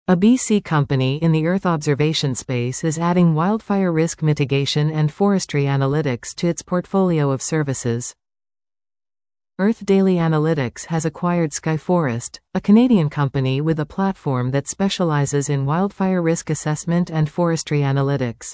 A BC company in the Earth observation space is adding wildfire risk mitigation and forestry analytics to its portfolio of services. Earth Daily Analytics has acquired Skyforest, a Canadian company with a platform that specializes in wildfire risk assessment and forestry analytics.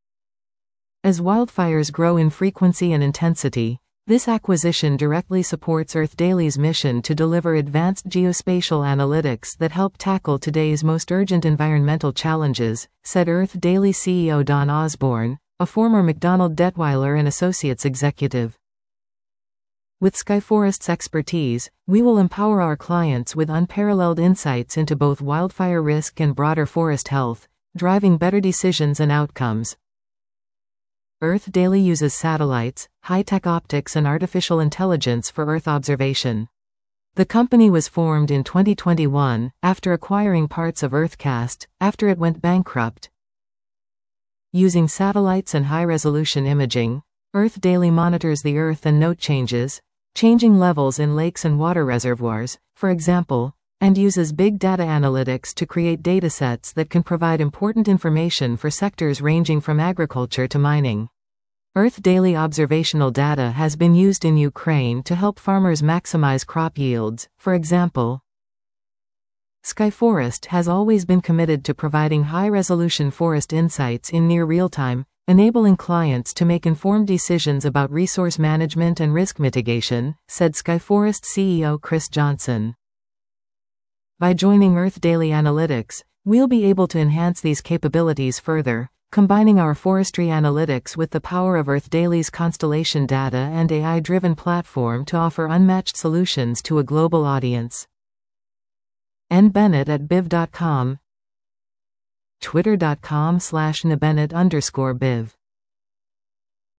As wildfires grow in frequency and intensity, this acquisition directly supports Earth Daily's mission to deliver advanced geospatial analytics that help tackle today's most urgent environmental challenges, said Earth Daily CEO Don Osborne, a former McDonald Detweiler and Associates executive. With Skyforest's expertise, we will empower our clients with unparalleled insights into both wildfire risk and broader forest health, driving better decisions and outcomes. Earth Daily uses satellites, high-tech optics and artificial intelligence for Earth observation. The company was formed in 2021, after acquiring parts of EarthCast, after it went bankrupt. Using satellites and high-resolution imaging, Earth Daily monitors the Earth and note changing levels in lakes and water reservoirs, for example, and uses big data analytics to create datasets that can provide important information for sectors ranging from agriculture to mining. Earth Daily observational data has been used in Ukraine to help farmers maximize crop yields, for example. Skyforest has always been committed to providing high-resolution forest insights in near real-time, enabling clients to make informed decisions about resource management and risk mitigation, said Skyforest CEO Chris Johnson. By joining Earth Daily Analytics, we'll be able to enhance these capabilities further, combining our forestry analytics with the power of Earth Daily's constellation data and AI-driven platform to offer unmatched solutions to a global audience. nbennett@biv.com, twitter.com/nbennett_biv